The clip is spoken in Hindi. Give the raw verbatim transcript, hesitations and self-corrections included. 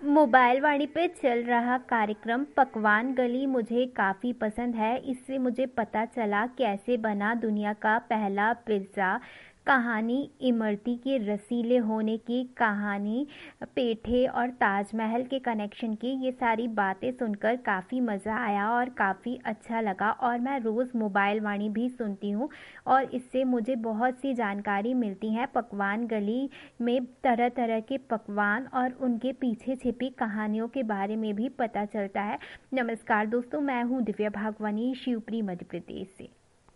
मोबाइल वाणी पे चल रहा कार्यक्रम पकवान गली मुझे काफ़ी पसंद है। इससे मुझे पता चला कैसे बना दुनिया का पहला पिज़्ज़ा, कहानी इमरती के रसीले होने की, कहानी पेठे और ताजमहल के कनेक्शन की। ये सारी बातें सुनकर काफ़ी मज़ा आया और काफ़ी अच्छा लगा और मैं रोज़ मोबाइल वाणी भी सुनती हूँ और इससे मुझे बहुत सी जानकारी मिलती है। पकवान गली में तरह तरह के पकवान और उनके पीछे छिपी कहानियों के बारे में भी पता चलता है। नमस्कार दोस्तों, मैं हूँ दिव्या भागवानी, शिवपुरी मध्य प्रदेश से।